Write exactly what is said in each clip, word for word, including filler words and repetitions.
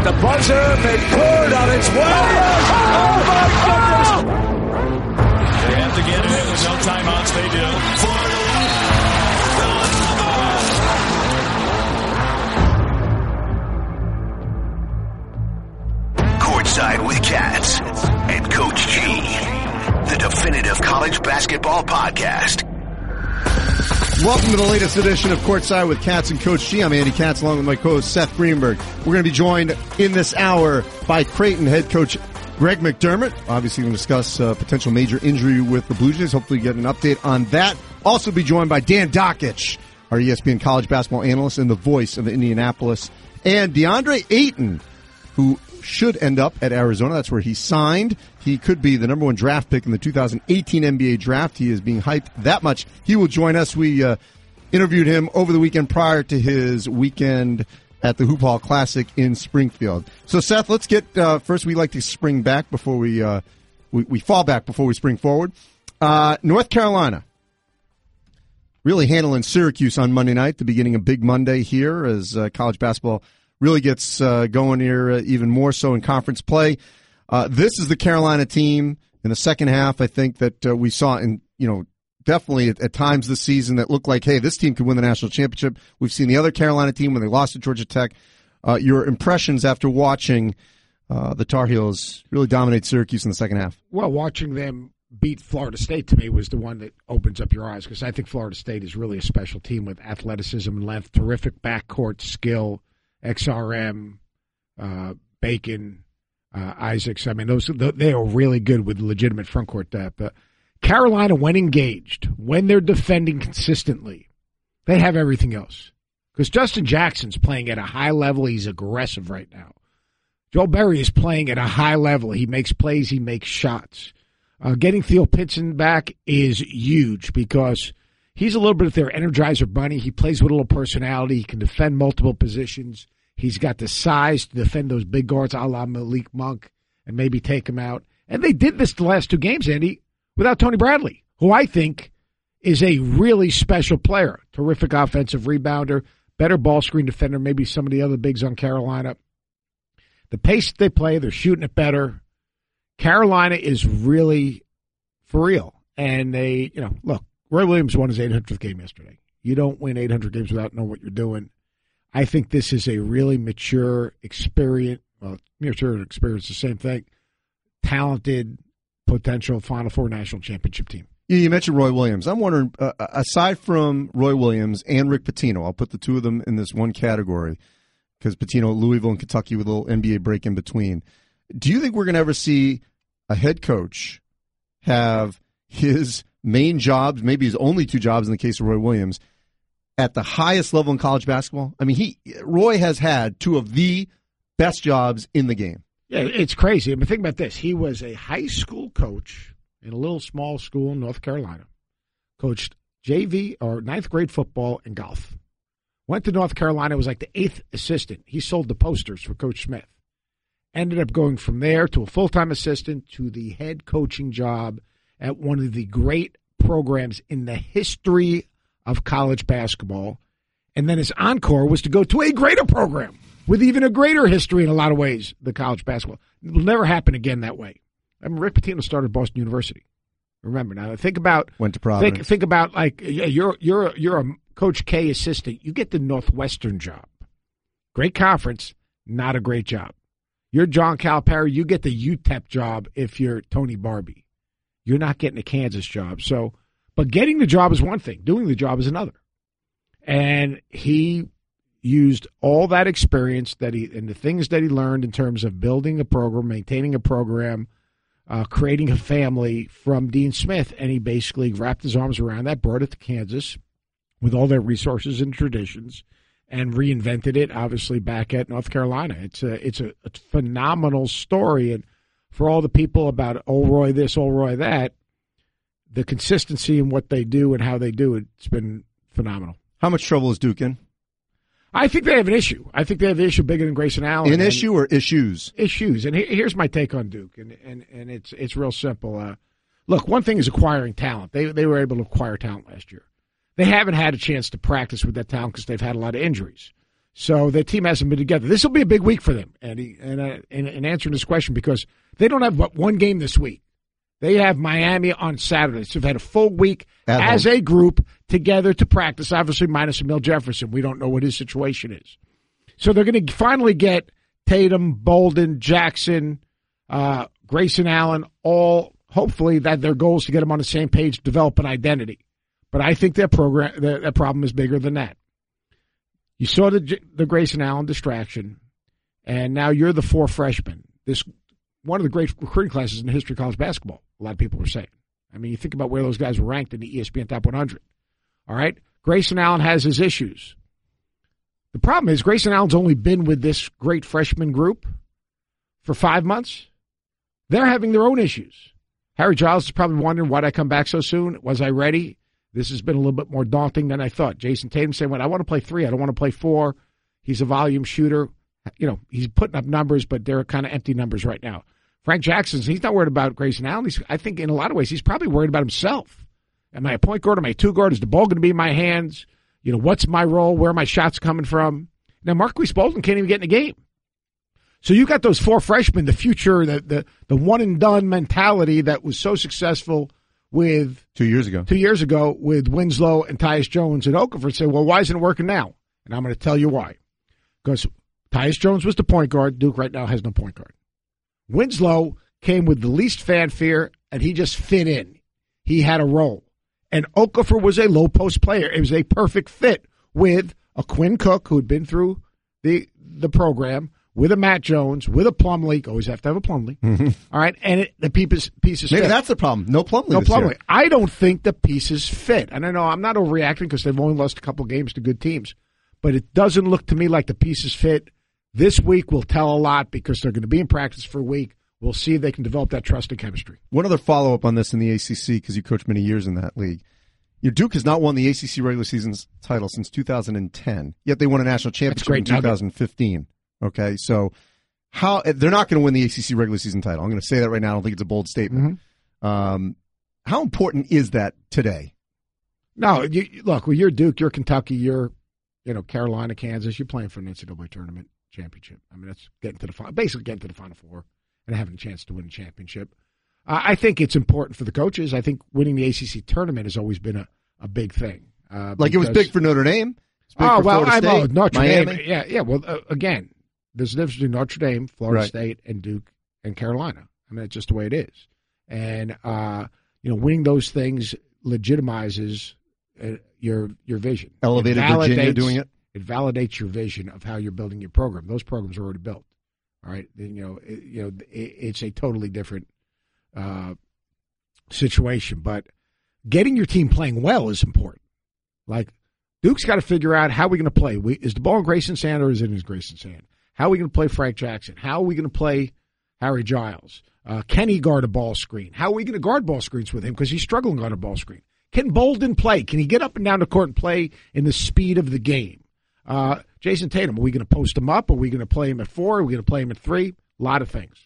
the buzzer. McCord on its way. Oh, my goodness. They have to get it in with no timeouts. They do. Courtside with Cats and Coach G, the definitive college basketball podcast. Welcome to the latest edition of Courtside with Cats and Coach G. I'm Andy Katz along with my co-host Seth Greenberg. We're going to be joined in this hour by Creighton head coach Greg McDermott. Obviously, we're going to discuss uh, potential major injury with the Blue Jays. Hopefully get an update on that. Also be joined by Dan Dakich, our E S P N college basketball analyst and the voice of Indianapolis, and DeAndre Ayton, who should end up at Arizona. That's where he signed. He could be the number one draft pick in the two thousand eighteen N B A draft. He is being hyped that much. He will join us. We uh, interviewed him over the weekend prior to his weekend at the Hoop Hall Classic in Springfield. So, Seth, let's get, uh, first we like to spring back before we, uh, we, we fall back before we spring forward. Uh, North Carolina really handling Syracuse on Monday night, the beginning of Big Monday here as uh, college basketball really gets uh, going here uh, even more so in conference play. Uh, this is the Carolina team in the second half, I think, that uh, we saw in, you know, definitely at, at times this season that looked like, hey, this team could win the national championship. We've seen the other Carolina team when they lost to Georgia Tech. Uh, your impressions after watching uh, the Tar Heels really dominate Syracuse in the second half? Well, watching them beat Florida State to me was the one that opens up your eyes, because I think Florida State is really a special team with athleticism and length, terrific backcourt skill. X R M, uh, Bacon, uh, Isaacs. I mean, those they are really good with legitimate front court depth. Uh, Carolina, when engaged, when they're defending consistently, they have everything else. Because Justin Jackson's playing at a high level. He's aggressive right now. Joel Berry is playing at a high level. He makes plays. He makes shots. Uh, getting Theo Pinson back is huge because he's a little bit of their Energizer bunny. He plays with a little personality. He can defend multiple positions. He's got the size to defend those big guards a la Malik Monk and maybe take him out. And they did this the last two games, Andy, without Tony Bradley, who I think is a really special player. Terrific offensive rebounder, better ball screen defender, maybe some of the other bigs on Carolina. The pace they play, they're shooting it better. Carolina is really for real. And they, you know, look, Roy Williams won his eight hundredth game yesterday. You don't win eight hundred games without knowing what you're doing. I think this is a really mature, experienced, well, mature and experienced, the same thing, talented, potential Final Four national championship team. Yeah, you mentioned Roy Williams. I'm wondering, uh, aside from Roy Williams and Rick Pitino, I'll put the two of them in this one category because Pitino at Louisville and Kentucky with a little N B A break in between. Do you think we're going to ever see a head coach have his main jobs, maybe his only two jobs in the case of Roy Williams, at the highest level in college basketball? I mean, he Roy has had two of the best jobs in the game. Yeah, it's crazy. I mean, think about this. He was a high school coach in a little small school in North Carolina. Coached J V or ninth grade football and golf. Went to North Carolina, was like the eighth assistant. He sold the posters for Coach Smith. Ended up going from there to a full-time assistant to the head coaching job at one of the great programs in the history of college basketball. And then his encore was to go to a greater program with even a greater history in a lot of ways, the college basketball. It will never happen again that way. I mean, Rick Pitino started Boston University. Remember, now think about went to Providence. Think, think about like you're you're you're a Coach K assistant. You get the Northwestern job. Great conference, not a great job. You're John Calipari, you get the U T E P job if you're Tony Barbie. You're not getting a Kansas job. So But getting the job is one thing. Doing the job is another. And he used all that experience that he and the things that he learned in terms of building a program, maintaining a program, uh, creating a family from Dean Smith, and he basically wrapped his arms around that, brought it to Kansas with all their resources and traditions, and reinvented it, obviously, back at North Carolina. It's a, it's a, a phenomenal story. And for all the people about, oh, Roy this, oh, Roy that, the consistency in what they do and how they do it, it's been phenomenal. How much trouble is Duke in? I think they have an issue. I think they have an issue bigger than Grayson Allen. An issue or issues? Issues. And here's my take on Duke, and and, and it's it's real simple. Uh, look, one thing is acquiring talent. They they were able to acquire talent last year. They haven't had a chance to practice with that talent because they've had a lot of injuries. So their team hasn't been together. This will be a big week for them, Andy, and uh, in, in answering this question, because they don't have but one game this week. They have Miami on Saturday. So they've had a full week At as home. a group together to practice, obviously minus Emil Jefferson. We don't know what his situation is. So they're going to finally get Tatum, Bolden, Jackson, uh, Grayson Allen, all hopefully that their goal is to get them on the same page, develop an identity. But I think their program, their, their problem is bigger than that. You saw the the Grayson Allen distraction, and now you're the four freshmen. This one of the great recruiting classes in the history of college basketball, a lot of people are saying. I mean, you think about where those guys were ranked in the E S P N Top one hundred. All right? Grayson Allen has his issues. The problem is Grayson Allen's only been with this great freshman group for five months. They're having their own issues. Harry Giles is probably wondering, why did I come back so soon? Was I ready? This has been a little bit more daunting than I thought. Jason Tatum saying, well, I want to play three. I don't want to play four. He's a volume shooter. You know, he's putting up numbers, but they're kind of empty numbers right now. Frank Jackson's, he's not worried about Grayson Allen. He's, I think in a lot of ways, he's probably worried about himself. Am I a point guard? Am I a two guard? Is the ball going to be in my hands? You know, what's my role? Where are my shots coming from? Now, Marquise Bolden can't even get in the game. So you got those four freshmen, the future, the the, the one and done mentality that was so successful with two years ago. Two years ago with Winslow and Tyus Jones and Okafor. Say, well, why isn't it working now? And I'm going to tell you why. Because Tyus Jones was the point guard. Duke right now has no point guard. Winslow came with the least fanfare, and he just fit in. He had a role. And Okafor was a low post player. It was a perfect fit with a Quinn Cook, who had been through the the program, with a Matt Jones, with a Plumlee. Always have to have a Plumlee. Mm-hmm. All right, and it, the pieces pieces Maybe fit. That's the problem. No Plumlee. No this Plumlee. year. I don't think the pieces fit. And I know I'm not overreacting because they've only lost a couple games to good teams. But it doesn't look to me like the pieces fit. This week will tell a lot because they're going to be in practice for a week. We'll see if they can develop that trust and chemistry. One other follow-up on this in the A C C, because you coached many years in that league. Your Duke has not won the A C C regular season title since two thousand ten, yet they won a national championship in two thousand fifteen. Okay, so how they're not going to win the A C C regular season title. I'm going to say that right now. I don't think it's a bold statement. Mm-hmm. Um, how important is that today? No, you, look, well, you're Duke, you're Kentucky, you're you know Carolina, Kansas. You're playing for an N C double A tournament championship. I mean, that's getting to the final, basically getting to the Final Four and having a chance to win a championship. Uh, I think it's important for the coaches. I think winning the A C C tournament has always been a, a big thing. Uh, like because, it was big for Notre Dame. Big oh for well, Florida I know State, Notre Miami. Dame. Yeah, yeah. Well, uh, again, there's a difference between Notre Dame, Florida right. State, and Duke and Carolina. I mean, it's just the way it is. And uh, you know, winning those things legitimizes uh, your your vision. Elevated Virginia doing it. It validates your vision of how you're building your program. Those programs are already built. All right, you know, it, you know, it, it's a totally different uh, situation. But getting your team playing well is important. Like Duke's got to figure out how we're going to play. We, is the ball in Grayson's hand or is it in Grayson's hand? How are we going to play Frank Jackson? How are we going to play Harry Giles? Uh, can he guard a ball screen? How are we going to guard ball screens with him because he's struggling on a ball screen? Can Bolden play? Can he get up and down the court and play in the speed of the game? Uh, Jason Tatum, are we going to post him up? Are we going to play him at four? Are we going to play him at three? A lot of things.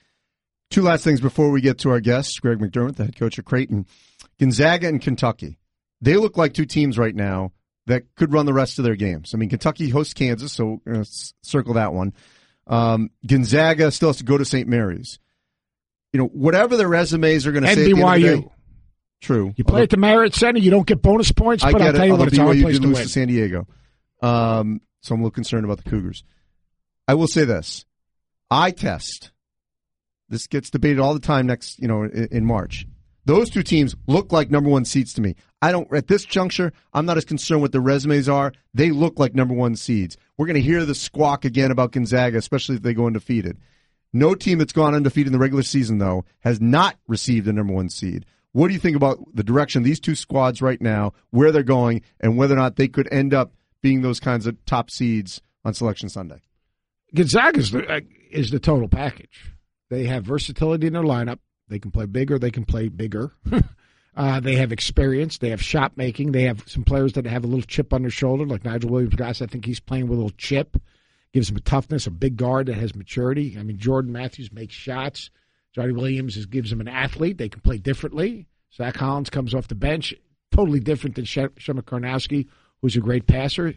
Two last things before we get to our guests. Greg McDermott, the head coach of Creighton. Gonzaga and Kentucky. They look like two teams right now that could run the rest of their games. I mean, Kentucky hosts Kansas, so we're going to circle that one. Um, Gonzaga still has to go to Saint Mary's. You know, whatever their resumes are going to say at the end of the day. True. You play although, at the Marriott Center, you don't get bonus points, but I'll tell you what, it's a hard place to win. To San Diego. Um, so I'm a little concerned about the Cougars. I will say this. Eye test. This gets debated all the time next, you know, in, in March. Those two teams look like number one seeds to me. I don't, at this juncture, I'm not as concerned what their resumes are. They look like number one seeds. We're going to hear the squawk again about Gonzaga, especially if they go undefeated. No team that's gone undefeated in the regular season, though, has not received a number one seed. What do you think about the direction of these two squads right now, where they're going, and whether or not they could end up being those kinds of top seeds on Selection Sunday? Gonzaga is the, is the total package. They have versatility in their lineup. They can play bigger. They can play bigger. uh, they have experience. They have shot making. They have some players that have a little chip on their shoulder, like Nigel Williams-Goss. I think he's playing with a little chip. Gives him a toughness, a big guard that has maturity. I mean, Jordan Matthews makes shots. Johnny Williams is, gives him an athlete. They can play differently. Zach Collins comes off the bench. Totally different than Shema Karnowski, who's a great passer.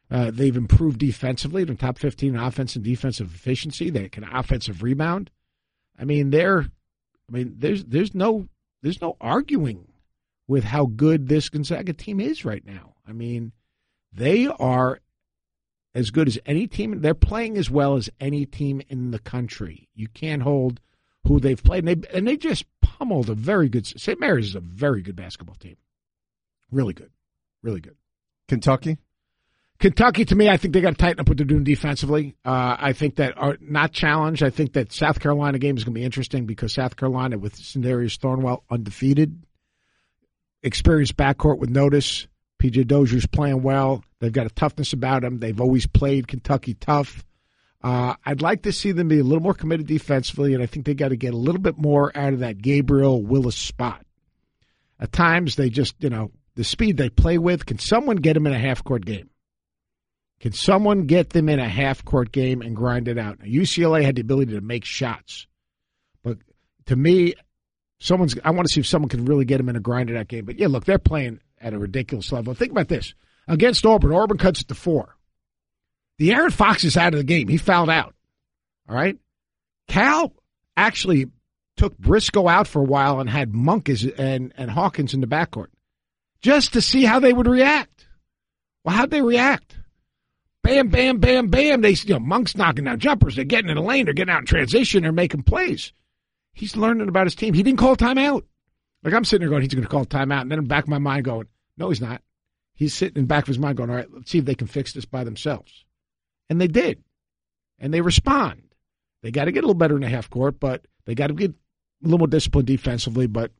Uh, they've improved defensively. They're top fifteen in offense and defensive efficiency. They can offensive rebound. I mean, they're. I mean, there's there's no there's no arguing with how good this Gonzaga team is right now. I mean, they are as good as any team. They're playing as well as any team in the country. You can't hold who they've played, and they and they just pummeled a very good. Saint Mary's is a very good basketball team. Really good, really good. Kentucky. Kentucky, to me, I think they got to tighten up what they're doing defensively. Uh, I think that are not challenged. I think that South Carolina game is going to be interesting because South Carolina with Sindarius Thornwell undefeated, experienced backcourt with Notice. P J Dozier's playing well. They've got a toughness about them. They've always played Kentucky tough. Uh, I'd like to see them be a little more committed defensively, and I think they got to get a little bit more out of that Gabriel Willis spot. At times, they just, you know, the speed they play with, can someone get them in a half-court game? Can someone get them in a half-court game and grind it out? Now, U C L A had the ability to make shots. But to me, someone's. I want to see if someone can really get them in a grind-it-out game. But, yeah, look, they're playing at a ridiculous level. Think about this. Against Auburn, Auburn cuts it to four. The Aaron Fox is out of the game. He fouled out. All right? Cal actually took Briscoe out for a while and had Monk and, and Hawkins in the backcourt just to see how they would react. Well, how'd they react? Bam, bam, bam, bam. They, you know, Monk's knocking down jumpers. They're getting in the lane. They're getting out in transition. They're making plays. He's learning about his team. He didn't call a timeout. Like, I'm sitting there going, he's going to call a timeout. And then in the back of my mind going, no, he's not. He's sitting in the back of his mind going, all right, let's see if they can fix this by themselves. And they did. And they respond. They got to get a little better in the half court, but they got to get a little more disciplined defensively. But,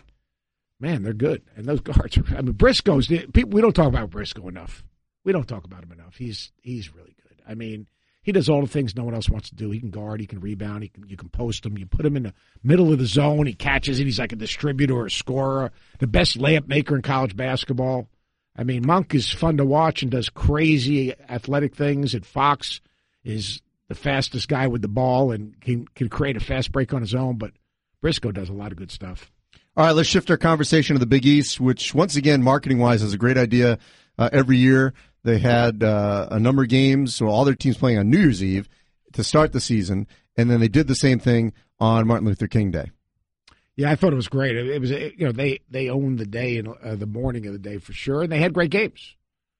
man, they're good. And those guards are, I mean, Briscoe's, people, we don't talk about Briscoe enough. We don't talk about him enough. He's he's really good. I mean, he does all the things no one else wants to do. He can guard. He can rebound. He can, you can post him. You put him in the middle of the zone. He catches it. He's like a distributor or a scorer. The best layup maker in college basketball. I mean, Monk is fun to watch and does crazy athletic things. And Fox is the fastest guy with the ball and can, can create a fast break on his own. But Briscoe does a lot of good stuff. All right, let's shift our conversation to the Big East, which, once again, marketing-wise, is a great idea uh, every year. They had uh, a number of games, so all their teams playing on New Year's Eve to start the season, and then they did the same thing on Martin Luther King Day. Yeah, I thought it was great. It, it was, you know, they they owned the day and uh, the morning of the day for sure, and they had great games.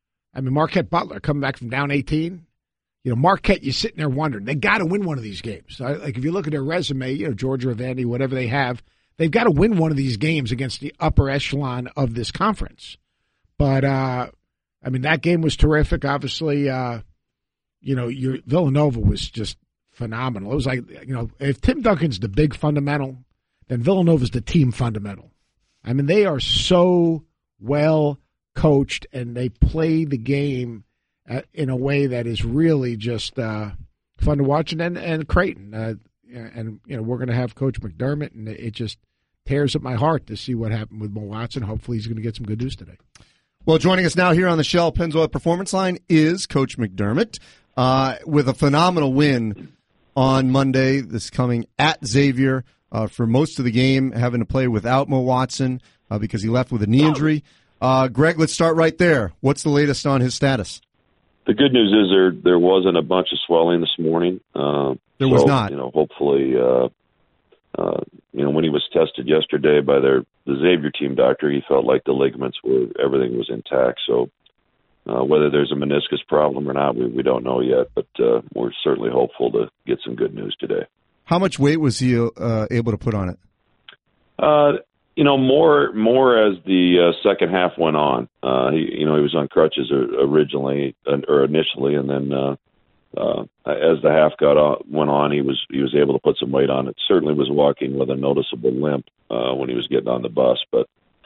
I mean, Marquette Butler coming back from down eighteen. You know, Marquette, you're sitting there wondering they got to win one of these games. Like if you look at their resume, you know, Georgia or Vandy, whatever they have, they've got to win one of these games against the upper echelon of this conference. But uh, I mean, that game was terrific. Obviously, uh, you know, your Villanova was just phenomenal. It was like, you know, if Tim Duncan's the big fundamental, then Villanova's the team fundamental. I mean, they are so well coached, and they play the game uh, in a way that is really just uh, fun to watch. And and Creighton, uh, and you know, we're going to have Coach McDermott, and it just tears up my heart to see what happened with Mo Watson. Hopefully, he's going to get some good news today. Well, joining us now here on the Shell Pennzoil Performance Line is Coach McDermott uh, with a phenomenal win on Monday. This coming at Xavier uh, for most of the game, having to play without Mo Watson uh, because he left with a knee injury. Uh, Greg, let's start right there. What's the latest on his status? The good news is there there wasn't a bunch of swelling this morning. Uh, there so, was not. You know, hopefully, uh, uh, you know, when he was tested yesterday by their the Xavier team doctor, he felt like the ligaments were everything was intact. So uh, whether there's a meniscus problem or not, we, we don't know yet. But uh, we're certainly hopeful to get some good news today. How much weight was he uh, able to put on it? Uh, you know, more more as the uh, second half went on. Uh, he, you know, he was on crutches originally or initially, and then uh, uh, as the half got on, went on, he was he was able to put some weight on it. Certainly was walking with a noticeable limp uh, when he was getting on the bus, but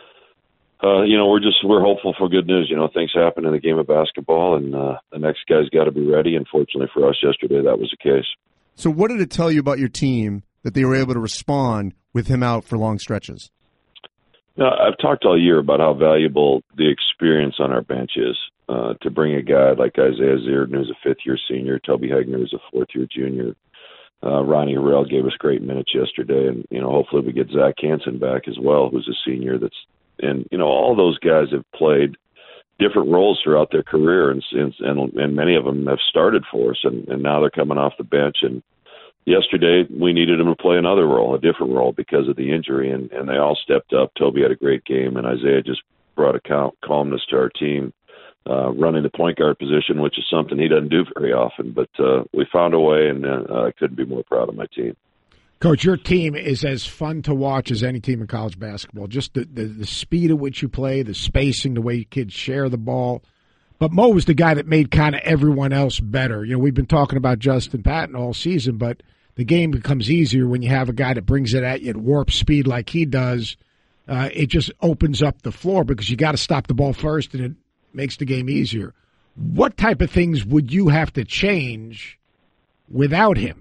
uh, you know, we're just we're hopeful for good news. You know, things happen in the game of basketball, and uh, the next guy's got to be ready. And fortunately for us, yesterday that was the case. So, what did it tell you about your team that they were able to respond with him out for long stretches? Now, I've talked all year about how valuable the experience on our bench is. Uh, to bring a guy like Isaiah Zierden, who's a fifth-year senior, Toby Hegner, who's a fourth-year junior. Uh, Ronnie Harrell gave us great minutes yesterday, and you know, hopefully we get Zach Hansen back as well, who's a senior. That's and you know, all those guys have played different roles throughout their career, and and, and many of them have started for us, and, and now they're coming off the bench. And yesterday we needed them to play another role, a different role, because of the injury, and, and they all stepped up. Toby had a great game, and Isaiah just brought a cal- calmness to our team, uh, running the point guard position, which is something he doesn't do very often. But uh, we found a way, and uh, I couldn't be more proud of my team. Coach, your team is as fun to watch as any team in college basketball. Just the, the, the speed at which you play, the spacing, the way kids share the ball. But Mo was the guy that made kind of everyone else better. You know, we've been talking about Justin Patton all season, but the game becomes easier when you have a guy that brings it at you at warp speed like he does. Uh, it just opens up the floor because you got to stop the ball first, and it makes the game easier. What type of things would you have to change without him?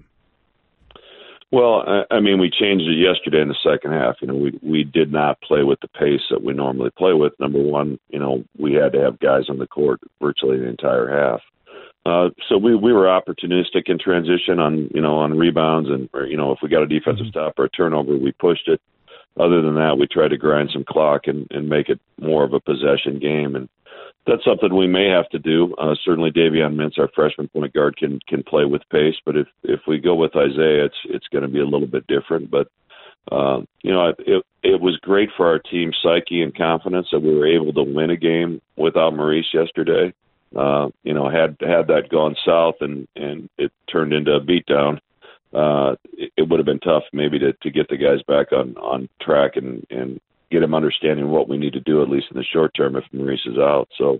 Well, I mean, we changed it yesterday in the second half. You know, we we did not play with the pace that we normally play with. Number one, you know, we had to have guys on the court virtually the entire half. Uh, so we, we were opportunistic in transition on, you know, on rebounds, and, or, you know, if we got a defensive stop or a turnover, we pushed it. Other than that, we tried to grind some clock and, and make it more of a possession game. And that's something we may have to do. Uh, certainly Davion Mintz, our freshman point guard, can can play with pace. But if, if we go with Isaiah, it's it's going to be a little bit different. But, uh, you know, it, it was great for our team's psyche and confidence that we were able to win a game without Maurice yesterday. Uh, you know, had had that gone south and, and it turned into a beatdown, uh, it, it would have been tough maybe to, to get the guys back on, on track and, and get them understanding what we need to do, at least in the short term, if Maurice is out. So,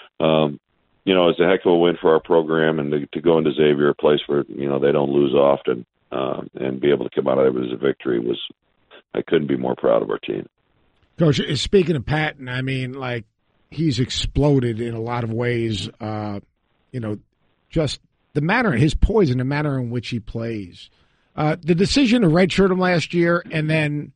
um, you know, it's a heck of a win for our program, and to, to go into Xavier, a place where, you know, they don't lose often, uh, and be able to come out of it as a victory was, I couldn't be more proud of our team. Coach, speaking of Patton, I mean, like, he's exploded in a lot of ways. Uh, you know, just the manner, his poise and the manner in which he plays. Uh, the decision to redshirt him last year, and then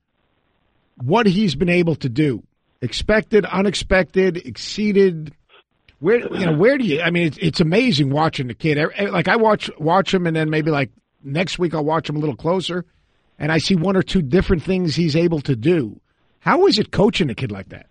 what he's been able to do, expected, unexpected, exceeded. Where you know where do you? I mean, it's, it's amazing watching the kid. Like I watch watch him, and then maybe like next week I'll watch him a little closer, and I see one or two different things he's able to do. How is it coaching a kid like that?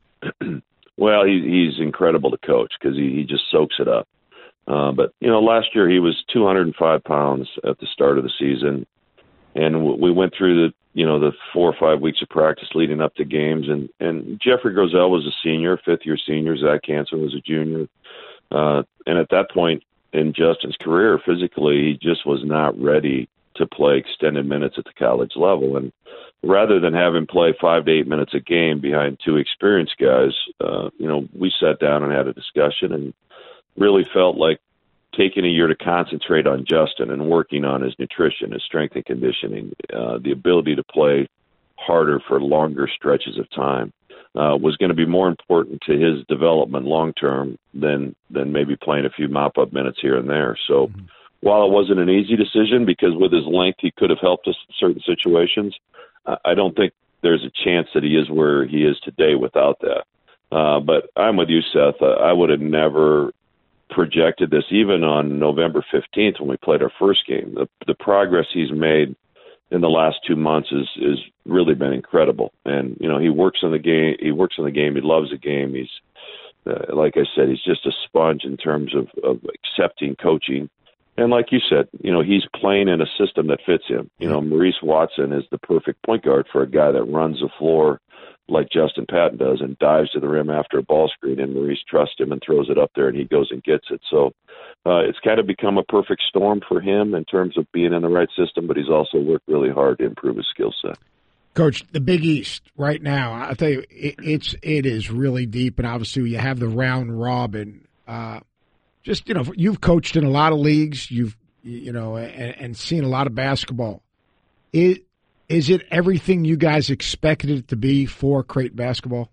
Well, he, he's incredible to coach because he, he just soaks it up. Uh, but, you know, last year he was two hundred five pounds at the start of the season. And w- we went through the, you know, the four or five weeks of practice leading up to games. And, and Jeffrey Grosel was a senior, fifth-year senior. Zach Hansen was a junior. Uh, and at that point in Justin's career, physically, he just was not ready to play extended minutes at the college level. And rather than have him play five to eight minutes a game behind two experienced guys, uh, you know, we sat down and had a discussion and really felt like taking a year to concentrate on Justin and working on his nutrition, his strength and conditioning, uh, the ability to play harder for longer stretches of time uh, was going to be more important to his development long term than than maybe playing a few mop-up minutes here and there. So mm-hmm. while it wasn't an easy decision, because with his length he could have helped us in certain situations, I don't think there's a chance that he is where he is today without that. Uh, but I'm with you, Seth. Uh, I would have never projected this, even on November fifteenth when we played our first game. The, the progress he's made in the last two months is is really been incredible. And you know, he works on the game. He works on the game. He loves the game. He's uh, like I said, he's just a sponge in terms of, of accepting coaching. And like you said, you know, he's playing in a system that fits him. You know, Maurice Watson is the perfect point guard for a guy that runs the floor like Justin Patton does and dives to the rim after a ball screen, and Maurice trusts him and throws it up there, and he goes and gets it. So uh, it's kind of become a perfect storm for him in terms of being in the right system, but he's also worked really hard to improve his skill set. Coach, the Big East right now, I'll tell you, it, it's, it is really deep, and obviously you have the round robin. Uh, Just, you know, you've coached in a lot of leagues, you've, you know, and, and seen a lot of basketball. It, is it everything you guys expected it to be for Creighton basketball?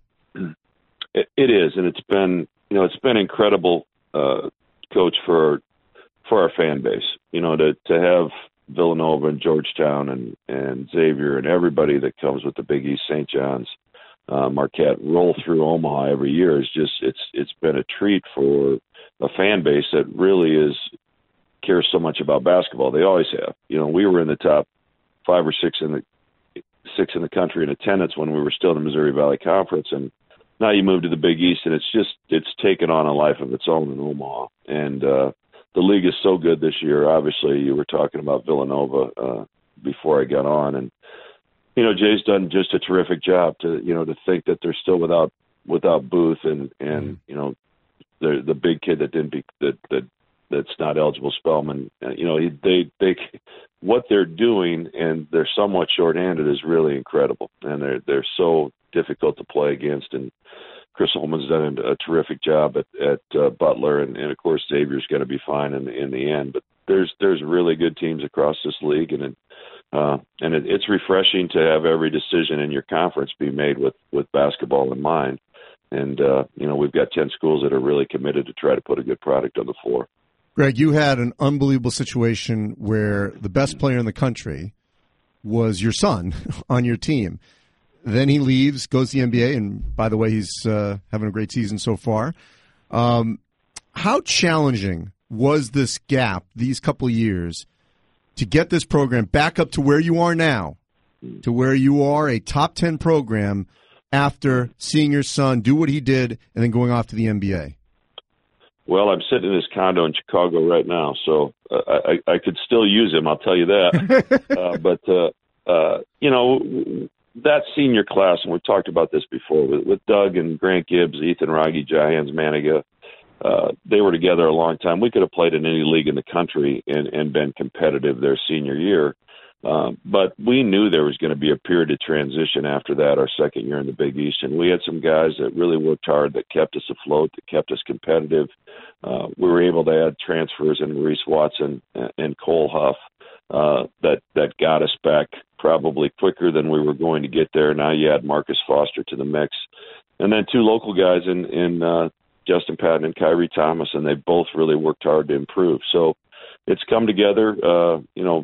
It, it is, and it's been, you know, it's been incredible, uh, Coach, for for our fan base. You know, to to have Villanova and Georgetown and, and Xavier and everybody that comes with the Big East, Saint John's, uh, Marquette, roll through Omaha every year is just, it's it's been a treat for a fan base that really is cares so much about basketball. They always have. You know, we were in the top five or six in the six in the country in attendance when we were still in the Missouri Valley Conference, and now you move to the Big East, and it's just it's taken on a life of its own in Omaha. And uh, the league is so good this year. Obviously, you were talking about Villanova uh, before I got on, and you know Jay's done just a terrific job to you know to think that they're still without without Booth and and you know the the big kid that didn't be that that that's not eligible, Spellman. Uh, you know they they what they're doing, and they're somewhat shorthanded, is really incredible, and they're they're so difficult to play against. And Chris Holman's done a terrific job at at uh, Butler, and, and of course Xavier's going to be fine in the, in the end. But there's there's really good teams across this league, and it, uh, and it, it's refreshing to have every decision in your conference be made with, with basketball in mind. And uh, you know we've got ten schools that are really committed to try to put a good product on the floor. Greg, you had an unbelievable situation where the best player in the country was your son on your team. Then he leaves, goes to the N B A, and by the way, he's uh, having a great season so far. Um, how challenging was this gap, these couple of years, to get this program back up to where you are now, to where you are a top ten program after seeing your son do what he did and then going off to the N B A? Well, I'm sitting in this condo in Chicago right now, so uh, I, I could still use him, I'll tell you that. uh, but, uh, uh, you know, that senior class, and we've talked about this before, with, with Doug and Grant Gibbs, Ethan Raggi, Jahans Maniga, uh, they were together a long time. We could have played in any league in the country and, and been competitive their senior year. Um, but we knew there was going to be a period of transition after that, our second year in the Big East. And we had some guys that really worked hard, that kept us afloat, that kept us competitive. Uh, we were able to add transfers in Maurice Watson and, and Cole Huff uh, that, that got us back probably quicker than we were going to get there. Now you add Marcus Foster to the mix. And then two local guys in, in uh, Justin Patton and Kyrie Thomas, and they both really worked hard to improve. So it's come together, uh, you know,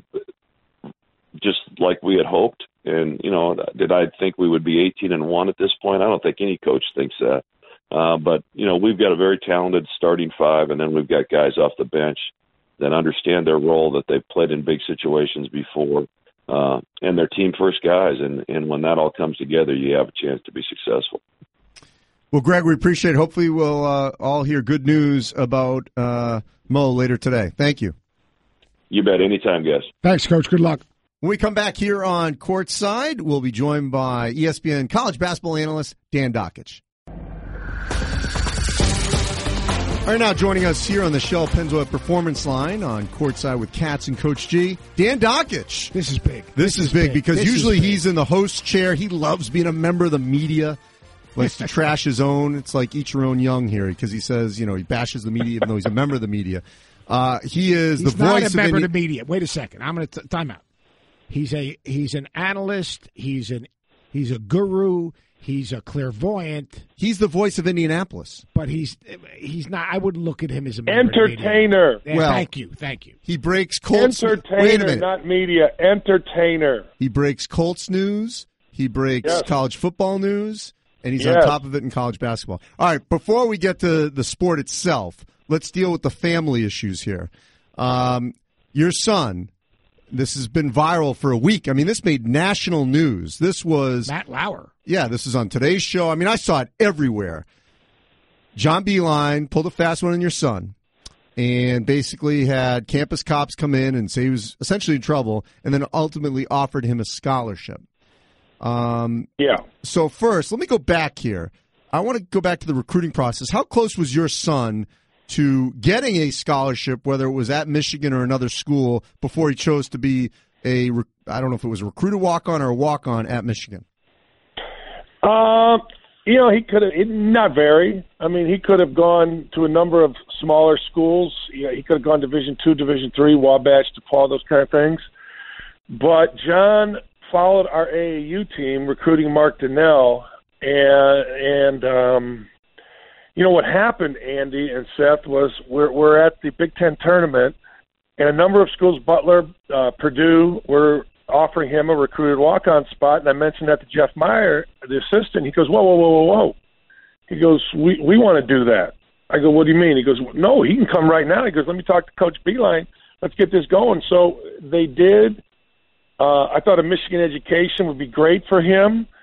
just like we had hoped. And, you know, did I think we would be eighteen and one at this point? I don't think any coach thinks that. Uh, but, you know, we've got a very talented starting five, and then we've got guys off the bench that understand their role, that they've played in big situations before, uh, and they're team-first guys. And, and when that all comes together, you have a chance to be successful. Well, Greg, we appreciate it. Hopefully we'll uh, all hear good news about uh, Mo later today. Thank you. You bet. Anytime, guys. Thanks, Coach. Good luck. When we come back here on Courtside, we'll be joined by E S P N college basketball analyst Dan Dakich. All right, now joining us here on the Shell Pennzoil Performance Line on Courtside with Katz and Coach G, Dan Dakich. This is big. This, this is, is big, big because this usually big. he's in the host chair. He loves being a member of the media. Likes to trash his own. It's like eat your own young here because he says, you know, he bashes the media even though he's a member of the media. Uh, he is he's the voice not a member of, of the media. Wait a second. I'm going to time out. He's a he's an analyst. He's an he's a guru. He's a clairvoyant. He's the voice of Indianapolis. But he's he's not. I wouldn't look at him as a member entertainer. Of the media. Well, thank you, thank you. He breaks Colts. Entertainer, Wait a minute. not media. Entertainer. He breaks Colts news. He breaks yes. college football news, and he's yes. on top of it in college basketball. All right, before we get to the sport itself, let's deal with the family issues here. Um, your son. This has been viral for a week. I mean, this made national news. This was Matt Lauer. Yeah, this is on Today's Show. I mean, I saw it everywhere. John Beilein pulled a fast one on your son and basically had campus cops come in and say he was essentially in trouble and then ultimately offered him a scholarship. Um, yeah. So first, let me go back here. I want to go back to the recruiting process. How close was your son to getting a scholarship, whether it was at Michigan or another school, before he chose to be a, I don't know if it was a recruited walk-on or a walk-on at Michigan? Uh, you know, he could have, not very. I mean, he could have gone to a number of smaller schools. You know, he could have gone Division two, Division three, Wabash, DePaul, those kind of things. But John followed our A A U team, recruiting Mark Donnell, and, and um, you know what happened, Andy and Seth, was we're we're at the Big Ten tournament, and a number of schools, Butler, uh, Purdue, were offering him a recruited walk-on spot. And I mentioned that to Jeff Meyer, the assistant. He goes, "Whoa, whoa, whoa, whoa, whoa!" He goes, "We we want to do that." I go, "What do you mean?" He goes, "No, he can come right now." He goes, "Let me talk to Coach Beilein. Let's get this going." So they did. Uh, I thought a Michigan education would be great for him.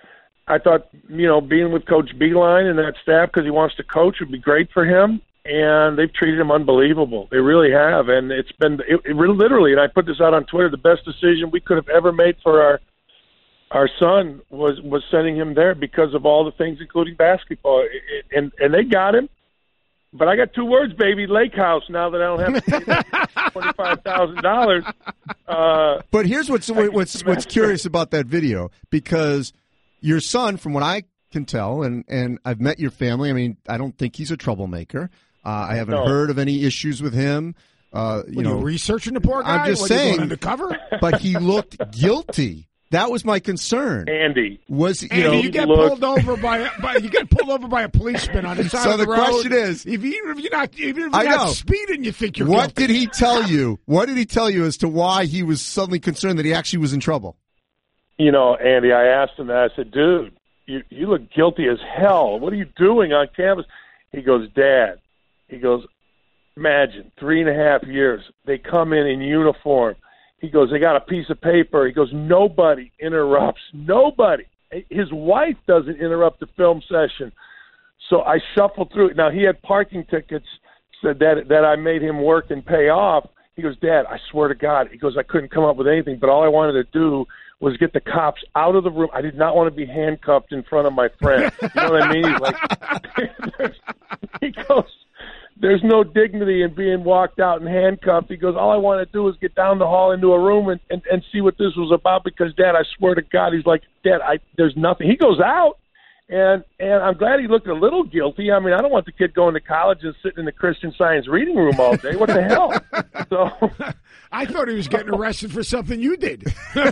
I thought, you know, being with Coach Beilein and that staff because he wants to coach would be great for him. And they've treated him unbelievable. They really have. And it's been it, it really, literally, and I put this out on Twitter, the best decision we could have ever made for our our son was, was sending him there because of all the things, including basketball. And and they got him. But I got two words, baby, lake house, now that I don't have to pay twenty-five thousand dollars. Uh, but here's what's what's what's curious about that video, because your son, from what I can tell, and, and I've met your family, I mean, I don't think he's a troublemaker. Uh, I haven't no. heard of any issues with him. Uh, you what, know, you researching the poor guy? I'm just what, saying, undercover? But he looked guilty. That was my concern. Andy, was you Andy, know you get looked... pulled over by, by you get pulled over by a policeman on the side so of the, the road. So the question is, if you, even if you're not, even if you're I not know. speeding, you think you're what guilty. did he tell you? What did he tell you as to why he was suddenly concerned that he actually was in trouble? You know, Andy, I asked him that. I said, "Dude, you you look guilty as hell. What are you doing on campus?" He goes, "Dad," he goes, "imagine three and a half years. They come in in uniform." He goes, "They got a piece of paper." He goes, "Nobody interrupts. Nobody. His wife doesn't interrupt the film session." So I shuffled through it. Now, he had parking tickets said that that I made him work and pay off. He goes, "Dad, I swear to God," he goes, "I couldn't come up with anything, but all I wanted to do was get the cops out of the room. I did not want to be handcuffed in front of my friend." You know what I mean? He's like, he goes, "There's no dignity in being walked out and handcuffed." He goes, "All I want to do is get down the hall into a room and, and, and see what this was about because, Dad, I swear to God," he's like, "Dad, I, there's nothing." He goes out, and and I'm glad he looked a little guilty. I mean, I don't want the kid going to college and sitting in the Christian Science reading room all day. What the hell? So I thought he was getting arrested for something you did. uh,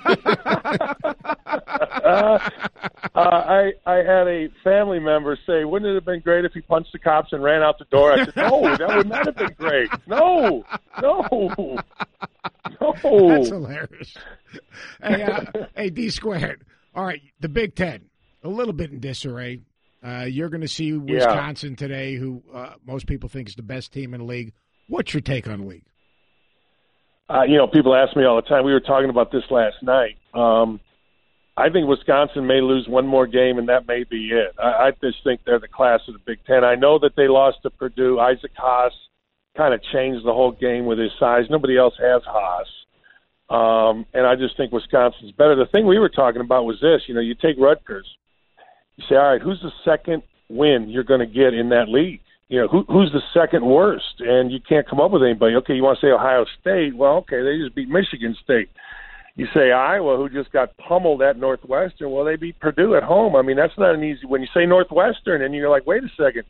uh, I I had a family member say, "Wouldn't it have been great if he punched the cops and ran out the door?" I said, "No, that would not have been great. No, no, no." That's hilarious. Hey, uh, hey, D squared. All right, the Big Ten, a little bit in disarray. Uh, you're going to see Wisconsin yeah. today, who uh, most people think is the best team in the league. What's your take on the league? Uh, you know, people ask me all the time. We were talking about this last night. Um, I think Wisconsin may lose one more game, and that may be it. I, I just think they're the class of the Big Ten. I know that they lost to Purdue. Isaac Haas kind of changed the whole game with his size. Nobody else has Haas. Um, and I just think Wisconsin's better. The thing we were talking about was this. You know, you take Rutgers. You say, all right, who's the second win you're going to get in that league? You know, who, who's the second worst? And you can't come up with anybody. Okay, you want to say Ohio State? Well, okay, they just beat Michigan State. You say Iowa, who just got pummeled at Northwestern. Well, they beat Purdue at home. I mean, that's not an easy – when you say Northwestern and you're like, wait a second.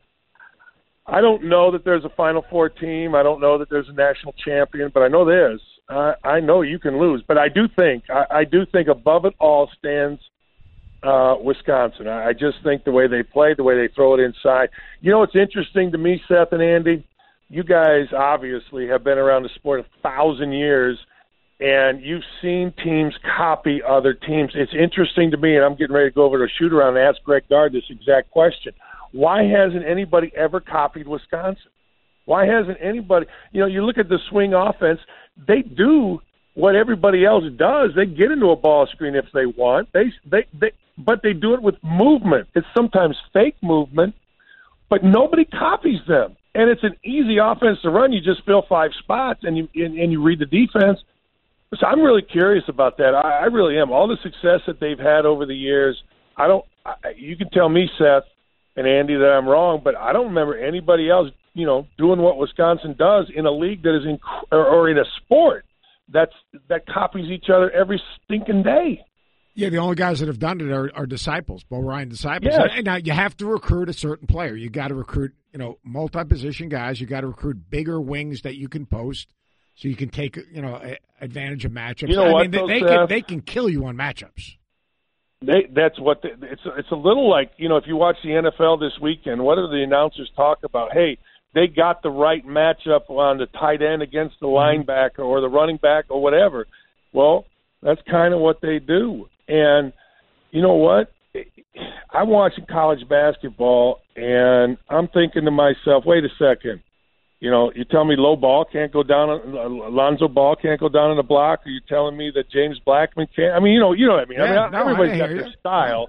I don't know that there's a Final Four team. I don't know that there's a national champion, but I know this. I, I know you can lose. But I do think – I, I do think above it all stands uh, Wisconsin. I, I just think the way they play, the way they throw it inside. You know what's interesting to me, Seth and Andy? You guys obviously have been around the sport a thousand years, and you've seen teams copy other teams. It's interesting to me, and I'm getting ready to go over to a shoot-around and ask Greg Gard this exact question. Why hasn't anybody ever copied Wisconsin? Why hasn't anybody – you know, you look at the swing offense, they do what everybody else does. They get into a ball screen if they want, They, they, they, but they do it with movement. It's sometimes fake movement, but nobody copies them. And it's an easy offense to run. You just fill five spots, and you and, and you read the defense. So I'm really curious about that. I, I really am. All the success that they've had over the years, I don't. I, you can tell me, Seth and Andy, that I'm wrong, but I don't remember anybody else, you know, doing what Wisconsin does in a league that is in, or, or in a sport that's that copies each other every stinking day. Yeah, the only guys that have done it are, are disciples, Bo Ryan disciples. Yes. And now you have to recruit a certain player. You got to recruit, you know, multi-position guys. You got to recruit bigger wings that you can post, so you can take, you know, advantage of matchups. You know I what, mean, they, though, they Seth? can they can kill you on matchups. They, that's what they, it's. It's a little like, you know, if you watch the N F L this weekend, what do the announcers talk about? Hey, they got the right matchup on the tight end against the linebacker or the running back or whatever. Well, that's kind of what they do. And you know what? I'm watching college basketball, and I'm thinking to myself, wait a second. You know, you tell me low ball can't go down, Alonzo Ball can't go down on the block. Are you telling me that James Blackman can't? I mean, you know, you know what I mean. Yeah, I mean, no, everybody's I got hear their you. style.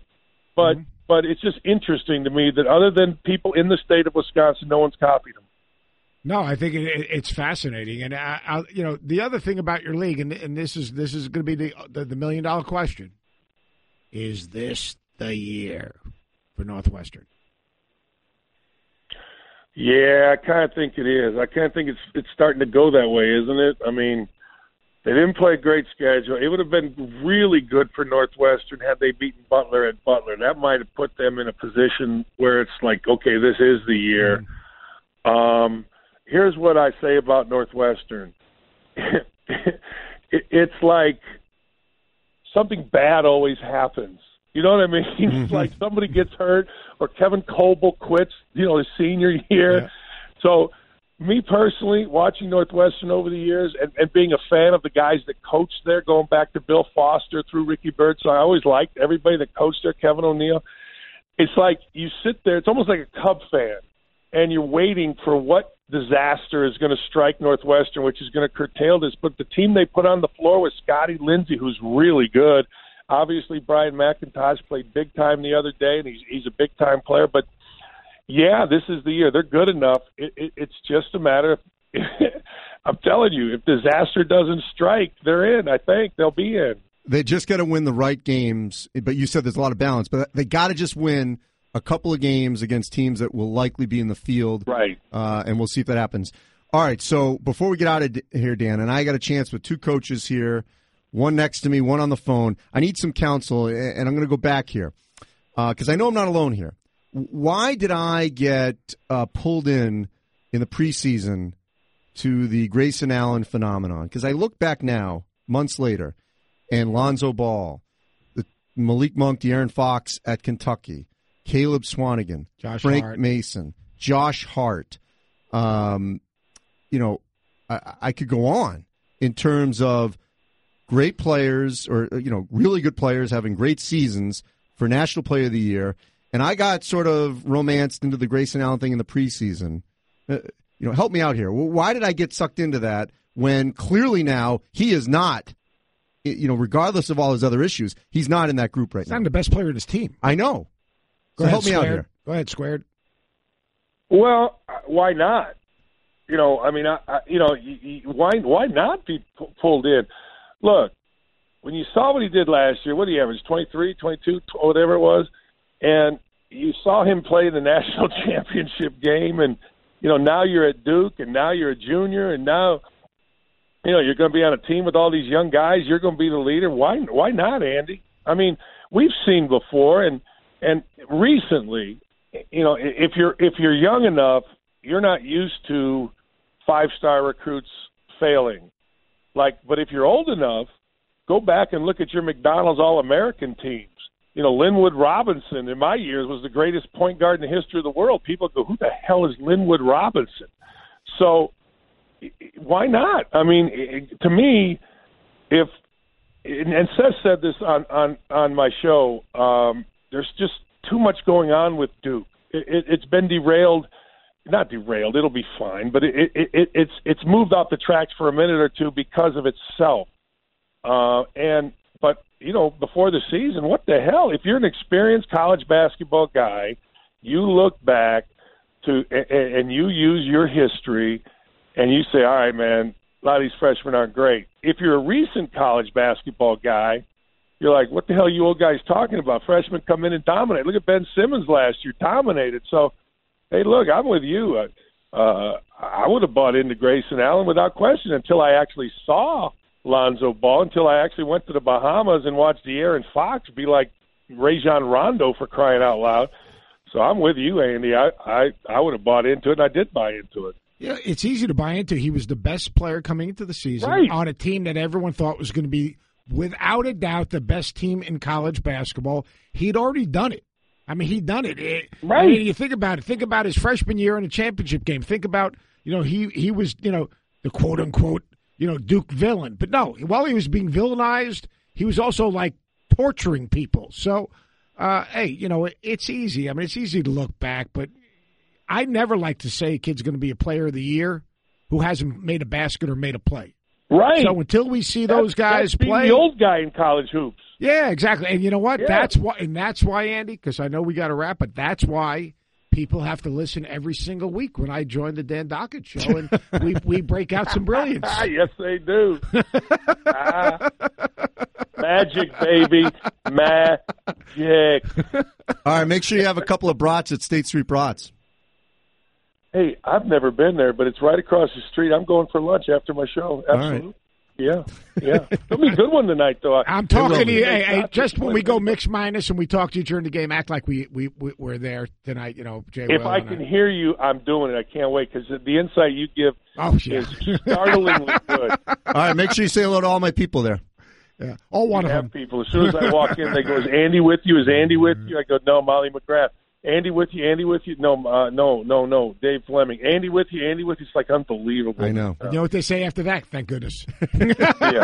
but Mm-hmm. but it's just interesting to me that other than people in the state of Wisconsin, no one's copied him. No, I think it, it, it's fascinating, and I, I, you know, the other thing about your league, and, and this is this is going to be the, the the million dollar question: is this the year for Northwestern? Yeah, I kind of think it is. I kind of think it's it's starting to go that way, isn't it? I mean, they didn't play a great schedule. It would have been really good for Northwestern had they beaten Butler at Butler. That might have put them in a position where it's like, okay, this is the year. Mm-hmm. Um, here's what I say about Northwestern. it, it's like something bad always happens. You know what I mean? Mm-hmm. It's like somebody gets hurt or Kevin Coble quits, you know, his senior year. Yeah. So me personally, watching Northwestern over the years and, and being a fan of the guys that coached there, going back to Bill Foster through Ricky Birdsong, I always liked everybody that coached there, Kevin O'Neill. It's like you sit there, it's almost like a Cub fan, and you're waiting for what disaster is going to strike Northwestern, which is going to curtail this. But the team they put on the floor was Scotty Lindsey, who's really good. Obviously, Brian McIntosh played big time the other day, and he's he's a big-time player. But, yeah, this is the year. They're good enough. It, it, it's just a matter of – I'm telling you, if disaster doesn't strike, they're in, I think. They'll be in. They just got to win the right games. But you said there's a lot of balance. But they got to just win a couple of games against teams that will likely be in the field. Right. Uh, and we'll see if that happens. All right, so before we get out of here, Dan, and I got a chance with two coaches here, one next to me, one on the phone. I need some counsel, and I'm going to go back here because uh, I know I'm not alone here. Why did I get uh, pulled in in the preseason to the Grayson Allen phenomenon? Because I look back now, months later, and Lonzo Ball, the Malik Monk, De'Aaron Fox at Kentucky, Caleb Swanigan, Josh Frank Hart. Mason, Josh Hart. Um, you know, I, I could go on in terms of great players or, you know, really good players having great seasons for National Player of the Year. And I got sort of romanced into the Grayson Allen thing in the preseason. Uh, you know, help me out here. Why did I get sucked into that when clearly now he is not, you know, regardless of all his other issues, he's not in that group right He's now. not the best player in his team. I know. Go so ahead, help me Squared. out here. Go ahead, Squared. Well, why not? You know, I mean, I, I, you know, you, you, why why not be p- pulled in? Look, when you saw what he did last year, what did he average, twenty-three, twenty-two, whatever it was, and you saw him play the national championship game, and, you know, now you're at Duke, and now you're a junior, and now, you know, you're going to be on a team with all these young guys. You're going to be the leader. Why Why not, Andy? I mean, we've seen before, and and recently, you know, if you're if you're young enough, you're not used to five-star recruits failing. Like, but if you're old enough, go back and look at your McDonald's All-American teams. You know, Linwood Robinson in my years was the greatest point guard in the history of the world. People go, who the hell is Linwood Robinson? So why not? I mean, to me, if and Seth said this on on on my show, um, there's just too much going on with Duke. It, it, it's been derailed. Not derailed, it'll be fine, but it, it, it, it's it's moved off the tracks for a minute or two because of itself. Uh, and but you know, before the season, what the hell? If you're an experienced college basketball guy, you look back to and, and you use your history, and you say, all right, man, a lot of these freshmen aren't great. If you're a recent college basketball guy, you're like, what the hell are you old guys talking about? Freshmen come in and dominate. Look at Ben Simmons last year, dominated. So. Hey, look, I'm with you. Uh, uh, I would have bought into Grayson Allen without question until I actually saw Lonzo Ball, until I actually went to the Bahamas and watched De'Aaron Fox be like Rajon Rondo for crying out loud. So I'm with you, Andy. I, I, I would have bought into it, and I did buy into it. Yeah, it's easy to buy into. He was the best player coming into the season Right. on a team that everyone thought was going to be, without a doubt, the best team in college basketball. He'd already done it. I mean, he'd done it. it right. I mean, you think about it. Think about his freshman year in a championship game. Think about, you know, he, he was, you know, the quote-unquote, you know, Duke villain. But no, while he was being villainized, he was also, like, torturing people. So, uh, hey, you know, it, it's easy. I mean, it's easy to look back, but I never like to say a kid's going to be a player of the year who hasn't made a basket or made a play. Right. So until we see those that's, guys that's being play, the old guy in college hoops. yeah, exactly. And you know what? Yeah. That's why, and that's why, Andy, because I know we got to wrap, but that's why people have to listen every single week when I join the Dan Dockett Show, and we we break out some brilliance. Yes, they do. ah, magic, baby, magic. All right, make sure you have a couple of brats at State Street Brats. Hey, I've never been there, but it's right across the street. I'm going for lunch after my show. All Absolutely. right. Yeah, yeah. It'll be a good one tonight, though. I'm talking to you. be. Hey, hey, just when we go mix minus and we talk to you during the game, act like we we, we we're there tonight. You know, Jay. If Will I and can hear you, I'm doing it. I can't wait because the insight you give Oh, yeah. is startlingly good. All right, make sure you say hello to all my people there. Yeah, all one You of have them. people. As soon as I walk in, they go, "Is Andy with you? Is Andy with you?" I go, "No, Molly McGrath." Andy with you? Andy with you? No, uh, no, no, no. Dave Fleming. Andy with you? Andy with you? It's like unbelievable. I know. You know what they say after that? Thank goodness. Yeah.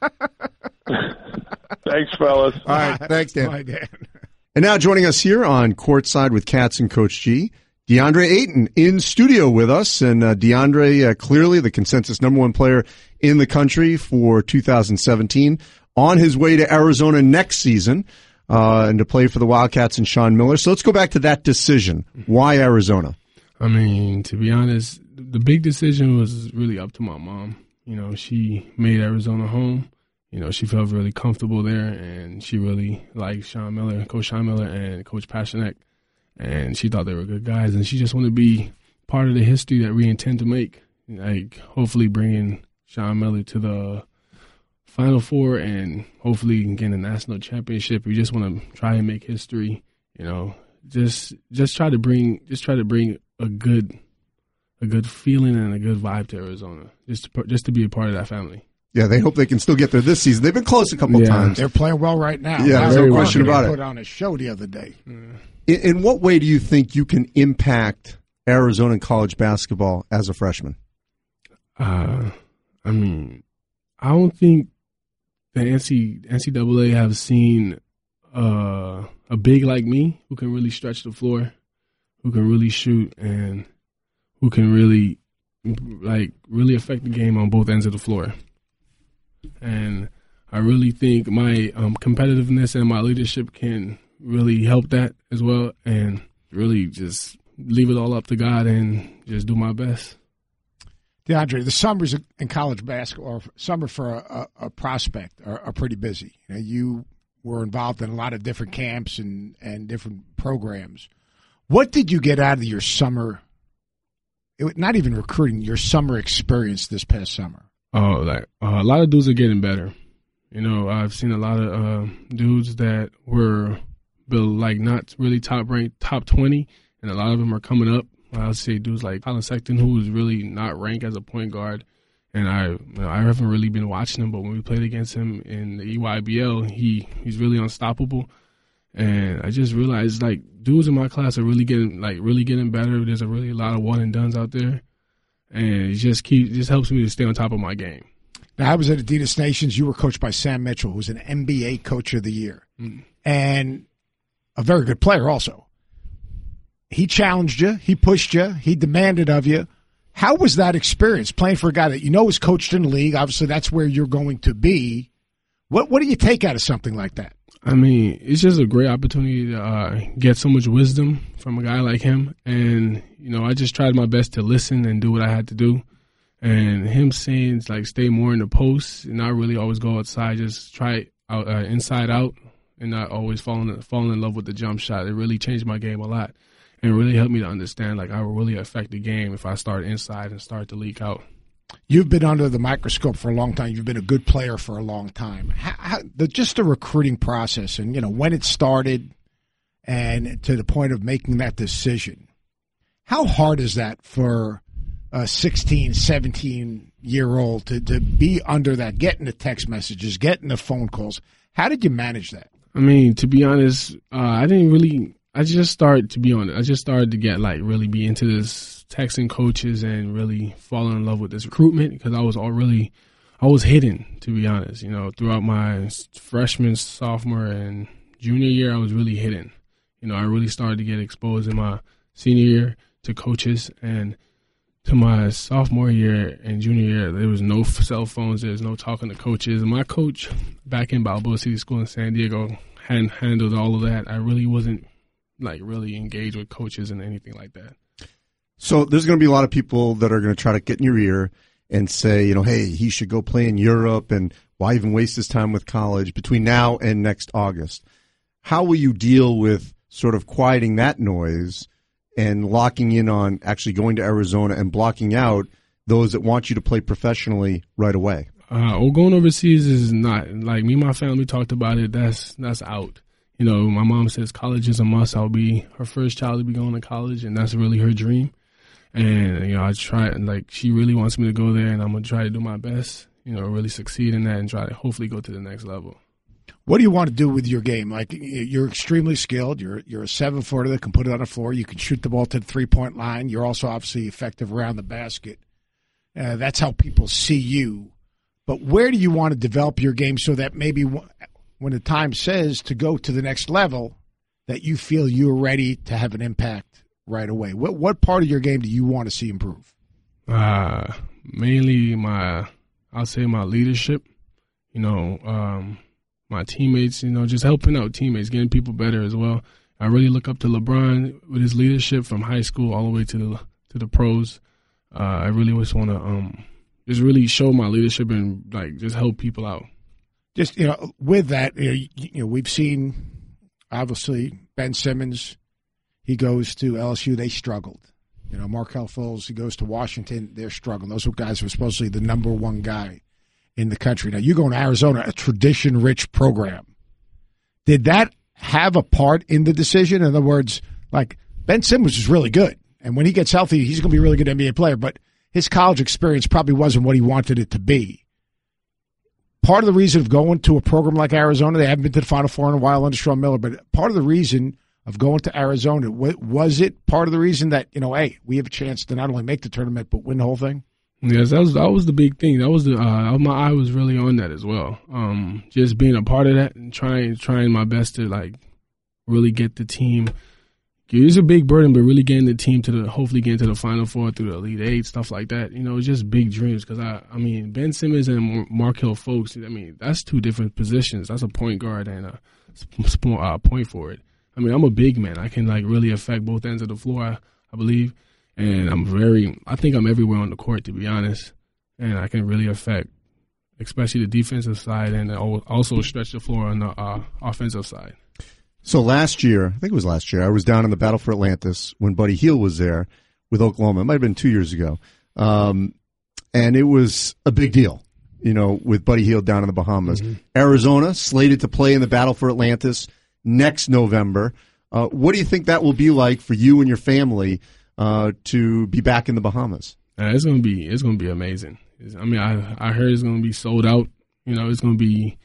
Thanks, fellas. All right, thanks, Dan. Bye, Dan. And now joining us here on Courtside with Cats and Coach G, DeAndre Ayton in studio with us. And uh, DeAndre, uh, clearly the consensus number one player in the country for two thousand seventeen, on his way to Arizona next season uh, and to play for the Wildcats and Sean Miller. So let's go back to that decision. Why Arizona? I mean, to be honest, the big decision was really up to my mom. You know, she made Arizona home. You know, she felt really comfortable there, and she really liked Sean Miller, Coach Sean Miller, and Coach Pasternak. And she thought they were good guys, and she just wanted to be part of the history that we intend to make. Like, hopefully bringing Sean Miller to the Final Four and hopefully get a national championship. We just want to try and make history, you know, just just try to bring just try to bring a good a good feeling and a good vibe to Arizona, just to, just to be a part of that family. Yeah, they hope they can still get there this season. They've been close a couple Yeah. of times. They're playing well right now. Yeah, Larry no Markin question about it. Put on a show the other day. In, in what way do you think you can impact Arizona college basketball as a freshman? Uh, I mean, I don't think the N C N C double A have seen uh, a big like me who can really stretch the floor, who can really shoot, and who can really like really affect the game on both ends of the floor. And I really think my um, competitiveness and my leadership can really help that as well, and really just leave it all up to God and just do my best. DeAndre, the summers in college basketball, or summer for a, a, a prospect, are, are pretty busy. You know, you were involved in a lot of different camps and, and different programs. What did you get out of your summer, it, not even recruiting, your summer experience this past summer? Oh, like uh, a lot of dudes are getting better. You know, I've seen a lot of uh, dudes that were like not really top ranked, top twenty, and a lot of them are coming up. I would say dudes like Colin Sexton, who was really not ranked as a point guard, and I you know, I haven't really been watching him, but when we played against him in the E Y B L, he he's really unstoppable. And I just realized like dudes in my class are really getting like really getting better. There's a really a lot of one and dones out there, and it just keep just helps me to stay on top of my game. Now, I was at Adidas Nations. You were coached by Sam Mitchell, who's an N B A Coach of the Year, mm. and a very good player also. He challenged you. He pushed you. He demanded of you. How was that experience, playing for a guy that you know is coached in the league? Obviously, that's where you're going to be. What What do you take out of something like that? I mean, it's just a great opportunity to uh, get so much wisdom from a guy like him. And, you know, I just tried my best to listen and do what I had to do. And him saying, like, stay more in the post and not really always go outside, just try it out, uh, inside out and not always fall in, fall in love with the jump shot. It really changed my game a lot. And really helped me to understand, like, I will really affect the game if I start inside and start to leak out. You've been under the microscope for a long time. You've been a good player for a long time. How, how, the, just the recruiting process and, you know, when it started and to the point of making that decision, how hard is that for a sixteen, seventeen-year-old to, to be under that, getting the text messages, getting the phone calls? How did you manage that? I mean, to be honest, uh, I didn't really – I just started, to be honest, I just started to get, like, really be into this texting coaches and really fall in love with this recruitment because I was all really, I was hidden, to be honest. You know, throughout my freshman, sophomore, and junior year, I was really hidden. You know, I really started to get exposed in my senior year to coaches, and to my sophomore year and junior year, there was no cell phones. There was no talking to coaches. And my coach back in Balboa City School in San Diego hadn't handled all of that. I really wasn't, like, really engaged with coaches and anything like that. So there's going to be a lot of people that are going to try to get in your ear and say, you know, hey, he should go play in Europe, and why even waste his time with college between now and next August? How will you deal with sort of quieting that noise and locking in on actually going to Arizona and blocking out those that want you to play professionally right away? Uh, well, going overseas is not, like, me and my family talked about it. That's that's out. You know, my mom says college is a must. I'll be her first child to be going to college, and that's really her dream. And, you know, I try, like, she really wants me to go there, and I'm going to try to do my best, you know, really succeed in that and try to hopefully go to the next level. What do you want to do with your game? Like, you're extremely skilled. You're you're a seven-footer that can put it on the floor. You can shoot the ball to the three-point line. You're also obviously effective around the basket. Uh, that's how people see you. But where do you want to develop your game so that maybe when the time says to go to the next level, that you feel you're ready to have an impact right away? What what part of your game do you want to see improve? Uh, mainly my, I'll say my leadership. You know, um, my teammates, you know, just helping out teammates, getting people better as well. I really look up to LeBron with his leadership from high school all the way to the to the pros. Uh, I really just want to um, just really show my leadership and, like, just help people out. Just, you know, with that, you know, you, you know, we've seen, obviously, Ben Simmons, he goes to L S U, they struggled. You know, Markelle Fultz, he goes to Washington, they're struggling. Those guys were supposedly the number one guy in the country. Now, you're going to Arizona, a tradition-rich program. Did that have a part in the decision? In other words, like, Ben Simmons is really good, and when he gets healthy, he's going to be a really good N B A player, but his college experience probably wasn't what he wanted it to be. Part of the reason of going to a program like Arizona, they haven't been to the Final Four in a while under Sean Miller, but part of the reason of going to Arizona, was it part of the reason that, you know, hey, we have a chance to not only make the tournament but win the whole thing? Yes, that was that was the big thing. That was the uh, my eye was really on that as well. Um, just being a part of that and trying trying my best to, like, really get the team. It's a big burden, but really getting the team to the hopefully getting to the Final Four through the Elite Eight, stuff like that. You know, it's just big dreams because I I mean Ben Simmons and Markelle Fultz. I mean, that's two different positions. That's a point guard and a uh, point forward. I mean, I'm a big man. I can, like, really affect both ends of the floor, I, I believe. And I'm very, I think I'm everywhere on the court, to be honest. And I can really affect, especially the defensive side, and also stretch the floor on the uh, offensive side. So last year, I think it was last year, I was down in the Battle for Atlantis when Buddy Hield was there with Oklahoma. It might have been two years ago. Um, and it was a big deal, you know, with Buddy Hield down in the Bahamas. Mm-hmm. Arizona slated to play in the Battle for Atlantis next November. Uh, what do you think that will be like for you and your family uh, to be back in the Bahamas? Uh, it's gonna be it's gonna be amazing. It's, I mean, I I heard it's gonna be sold out. You know, it's gonna be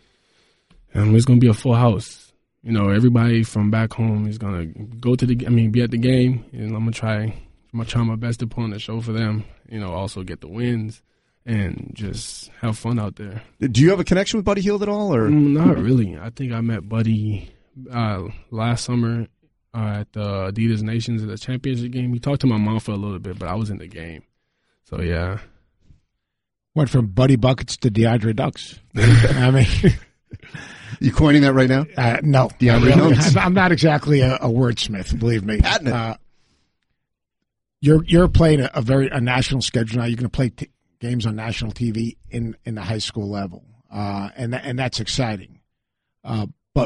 um, it's gonna be a full house. You know, everybody from back home is gonna go to the. I mean, be at the game, and I'm gonna try. I'm gonna try my best to put on the show for them. You know, also get the wins and just have fun out there. Do you have a connection with Buddy Hield at all, or mm, not really? I think I met Buddy uh, last summer. Uh, at the Adidas Nations at the championship game. He talked to my mom for a little bit, but I was in the game. So, yeah. Went from Buddy Buckets to DeAndre Ducks. I mean, you coining that right now? Uh, no. DeAndre really, Ducks? I'm not exactly a, a wordsmith, believe me. Patent it. Uh, you're, you're playing a, a very a national schedule now. You're going to play t- games on national T V in, in the high school level, uh, and, th- and that's exciting. Uh, but